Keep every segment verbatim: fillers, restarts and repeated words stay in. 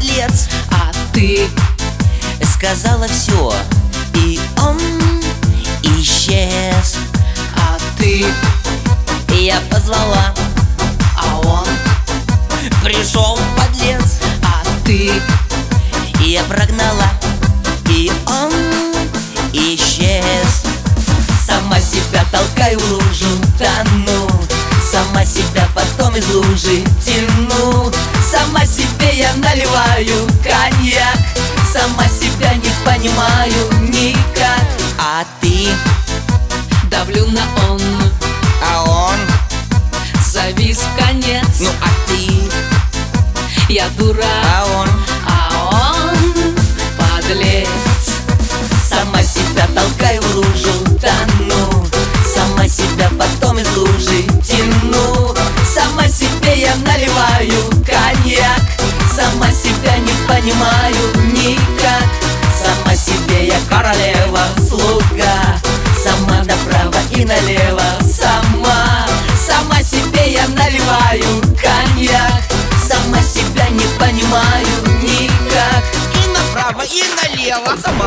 подлец. А ты сказала все, и он исчез. А ты Я позвала, А он пришел подлец. А ты Я прогнала, и он исчез. Сама себя толкаю в лужу, тону, сама себя потом из лужи тяну. Сама себе я наливаю коньяк, сама себя не понимаю никак. А ты, давлю на он, а он, завис в конец. ну а ты, Я дура, а он. а он подлец. Сама себя толкаю в лужу, тону, сама себя потом из лужи тяну. Сама себе я наливаю коньяк, сама себя не понимаю никак. Сама себе я королева, слуга, сама направо и налево. Сама, сама себе я наливаю коньяк, сама себя не понимаю никак. И направо, и налево. Сама.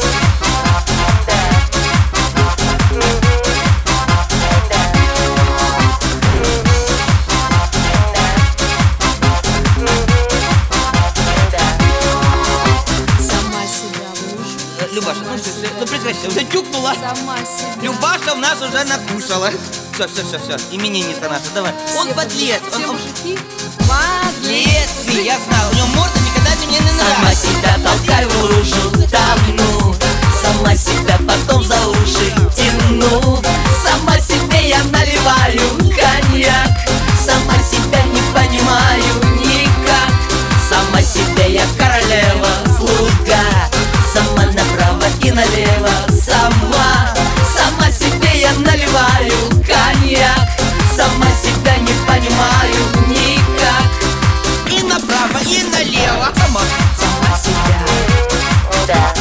Сама себя в лужу, Э, Любаша, ну все, все, ну прекрати, уже тюкнула. сама себя. Любаша в нас уже накушала. Все, все, все, все. Именинница наша, давай. Он Все подлец. мужики- Он, Все он мужики подлец. подлецы. Я знал, у него морда никогда мне не Сама нравилась. себя толкаю в лужу, тону, сама себя потом за уши тяну. Сама себе я наливаю коньяк, сама себя не понимаю никак. Сама себе я королева, слуга, сама направо и налево. Сама, сама себе я наливаю коньяк, сама себя не понимаю никак. И направо, и налево. Сама. Сама себя, да,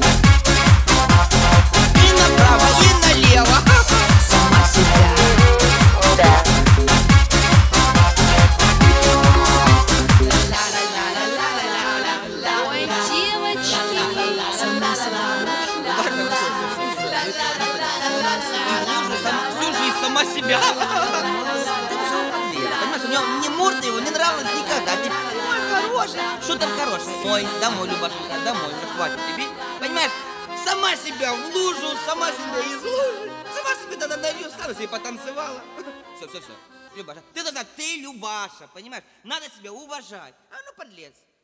И направо, и налево. сама себя, да. Ой, девочки, сама себя Всю жизнь сама себя. Ты же подлец, понимаешь, у него мне морда его не нравилась никогда. Ты, ой, хороший. Что там хороший? Ой, домой, Любашенька, домой, уже хватит тебе. Понимаешь, сама себя в лужу, сама себя из лужи. Сама себе тогда налью, старость и потанцевала. Все, все, все. Любаша, ты должна, ты Любаша, понимаешь? Надо себя уважать. А ну, подлец.